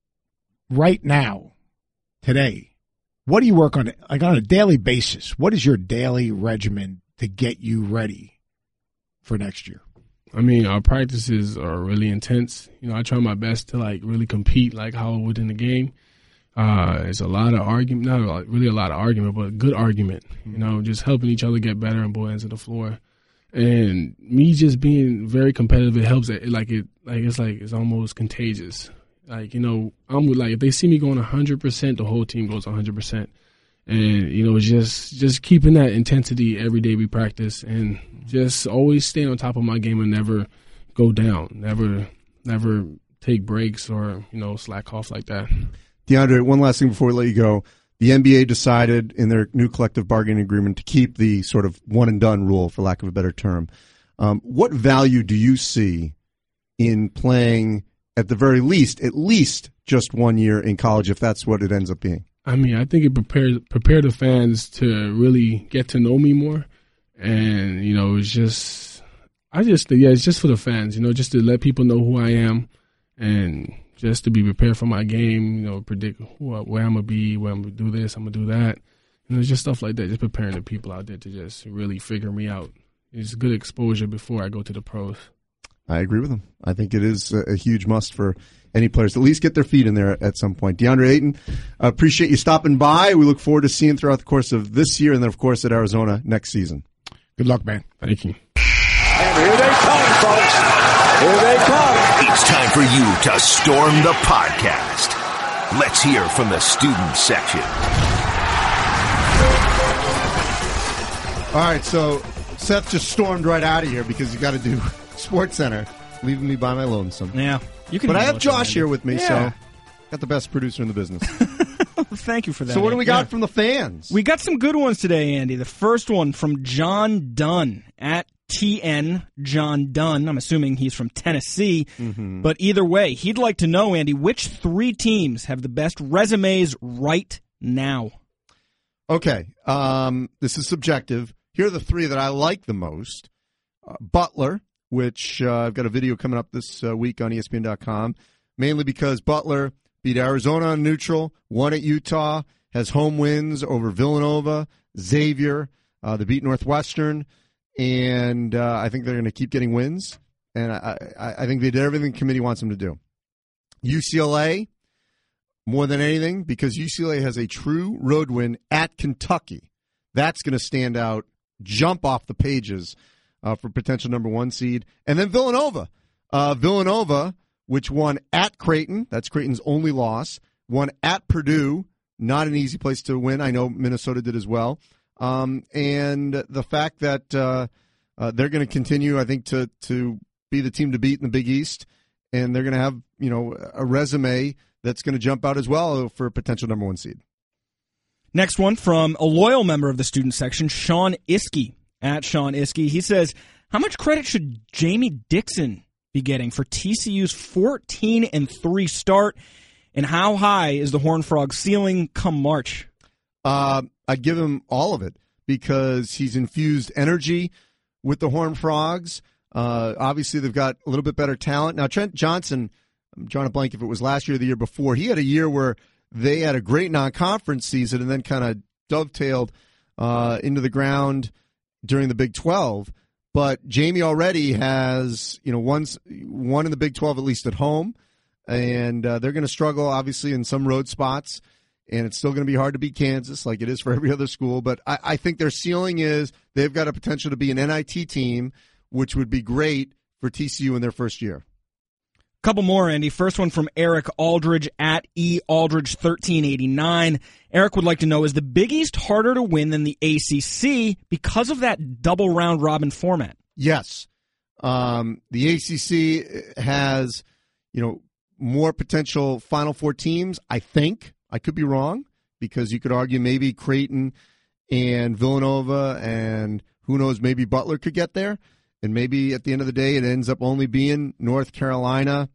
right now, today, what do you work on, like, on a daily basis? What is your daily regimen to get you ready for next year? I mean, our practices are really intense. You know, I try my best to, like, really compete like how I would in the game. Uh, it's a lot of argument, not like really a lot of argument, but a good argument. You know, just helping each other get better on both ends of the floor. And me just being very competitive, it helps. It, like it, like it's like it's almost contagious. Like, you know, I'm with, like, if they see me going one hundred percent, the whole team goes one hundred percent. And, you know, just just keeping that intensity every day we practice and just always staying on top of my game and never go down, never never take breaks or, you know, slack off like that. DeAndre, one last thing before we let you go. the N B A decided in their new collective bargaining agreement to keep the sort of one and done rule, for lack of a better term. Um, what value do you see in playing, at the very least, at least just one year in college, if that's what it ends up being? I mean, I think it prepares prepare the fans to really get to know me more, and you know, it's just, I just yeah, it's just for the fans, you know, just to let people know who I am, and just to be prepared for my game, you know, predict who, where I'm gonna be, where I'm gonna do this, I'm gonna do that, you know, just stuff like that, just preparing the people out there to just really figure me out. It's good exposure before I go to the pros. I agree with him. I think it is a, a huge must for any players to at least get their feet in there at some point. DeAndre Ayton, uh, appreciate you stopping by. We look forward to seeing throughout the course of this year and then, of course, at Arizona next season. Good luck, man. Thank you. And here they come, folks. Here they come. It's time for you to storm the podcast. Let's hear from the student section. All right, so Seth just stormed right out of here because you got to do Sports Center, leaving me by my lonesome. Yeah. You can but I have it, Josh Andy. here with me, Yeah. so got the best producer in the business. Thank you for that. So what do we Andy. got Yeah. from the fans? We got some good ones today, Andy. The first one from John Dunn at T N John Dunn. I'm assuming he's from Tennessee. Mm-hmm. But either way, he'd like to know, Andy, which three teams have the best resumes right now? Okay, um, this is subjective. Here are the three that I like the most. Uh, Butler, which uh, I've got a video coming up this uh, week on E S P N dot com, mainly because Butler beat Arizona on neutral, won at Utah, has home wins over Villanova, Xavier. Uh, they beat Northwestern, and uh, I think they're going to keep getting wins. And I, I, I think they did everything the committee wants them to do. U C L A, more than anything, because U C L A has a true road win at Kentucky. That's going to stand out, jump off the pages uh, for potential number one seed. And then Villanova. Uh, Villanova, which won at Creighton. That's Creighton's only loss. Won at Purdue. Not an easy place to win. I know Minnesota did as well. Um, and the fact that uh, uh, they're going to continue, I think, to to be the team to beat in the Big East. And they're going to have, you know, a resume that's going to jump out as well for a potential number one seed. Next one from a loyal member of the student section, Sean Iskey, at Sean Iskey. He says, how much credit should Jamie Dixon be getting for T C U's fourteen and three start, and how high is the Horned Frogs ceiling come March? Uh, I'd give him all of it because he's infused energy with the Horned Frogs. Uh, obviously, they've got a little bit better talent. Now, Trent Johnson, I'm drawing a blank if it was last year or the year before, he had a year where they had a great non-conference season and then kind of dovetailed uh, into the ground during the Big twelve. But Jamie already has, you know, one, one in the Big twelve, at least at home. And uh, they're going to struggle, obviously, in some road spots. And it's still going to be hard to beat Kansas like it is for every other school. But I, I think their ceiling is they've got a potential to be an N I T team, which would be great for T C U in their first year. Couple more, Andy. First one from Eric Aldridge at E Aldridge thirteen eighty-nine. Eric would like to know, is the Big East harder to win than the A C C because of that double round robin format? Yes. Um, the A C C has, you know, more potential Final Four teams, I think. I could be wrong because you could argue maybe Creighton and Villanova and who knows, maybe Butler could get there. And maybe at the end of the day, it ends up only being North Carolina.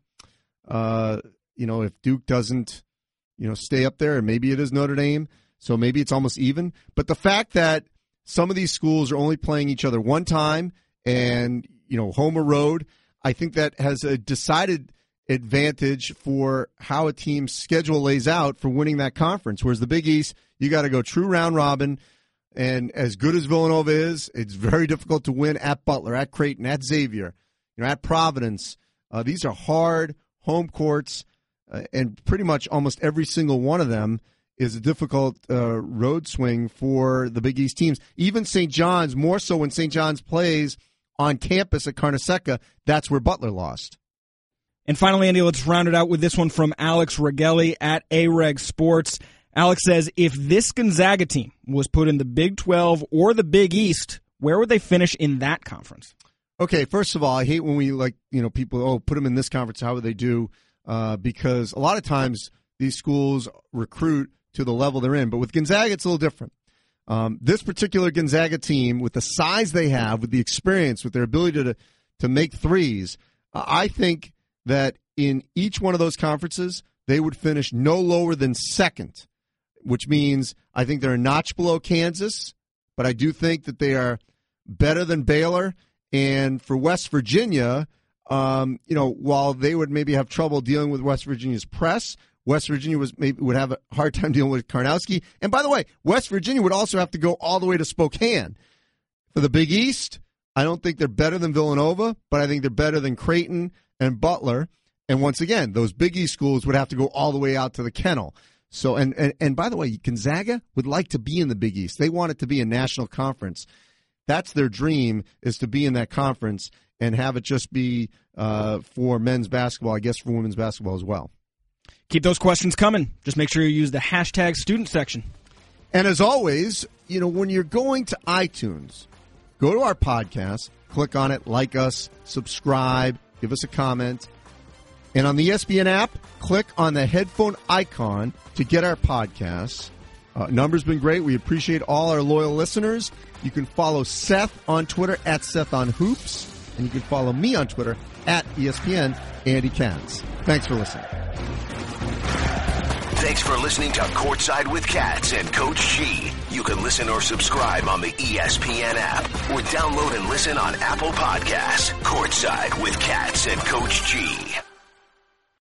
Uh, you know, if Duke doesn't, you know, stay up there, and maybe it is Notre Dame. So maybe it's almost even. But the fact that some of these schools are only playing each other one time and, you know, home or road, I think that has a decided advantage for how a team's schedule lays out for winning that conference. Whereas the Big East, you got to go true round robin. And as good as Villanova is, it's very difficult to win at Butler, at Creighton, at Xavier, you know, at Providence. Uh, these are hard home courts, uh, and pretty much almost every single one of them is a difficult uh, road swing for the Big East teams. Even Saint John's, more so when Saint John's plays on campus at Carnesecca, that's where Butler lost. And finally, Andy, let's round it out with this one from Alex Regelli at A Reg Sports. Alex says, if this Gonzaga team was put in the Big twelve or the Big East, where would they finish in that conference? Okay, first of all, I hate when we, like, you know, people, oh, put them in this conference, how would they do? Uh, because a lot of times these schools recruit to the level they're in. But with Gonzaga, it's a little different. Um, this particular Gonzaga team, with the size they have, with the experience, with their ability to to make threes, uh, I think that in each one of those conferences, they would finish no lower than second, which means I think they're a notch below Kansas, but I do think that they are better than Baylor. And for West Virginia, um, you know, while they would maybe have trouble dealing with West Virginia's press, West Virginia was maybe would have a hard time dealing with Karnowski. And by the way, West Virginia would also have to go all the way to Spokane. For the Big East, I don't think they're better than Villanova, but I think they're better than Creighton and Butler. And once again, those Big East schools would have to go all the way out to the kennel. So, and, and, and by the way, Gonzaga would like to be in the Big East. They want it to be a national conference. That's their dream, is to be in that conference and have it just be uh, for men's basketball, I guess for women's basketball as well. Keep those questions coming. Just make sure you use the hashtag student section. And as always, you know, when you're going to iTunes, go to our podcast, click on it, like us, subscribe, give us a comment. And on the E S P N app, click on the headphone icon to get our podcasts. Uh, number's been great. We appreciate all our loyal listeners. You can follow Seth on Twitter at Seth on Hoops. And you can follow me on Twitter at E S P N Andy Katz. Thanks for listening. Thanks for listening to Courtside with Katz and Coach G. You can listen or subscribe on the E S P N app or download and listen on Apple Podcasts. Courtside with Katz and Coach G.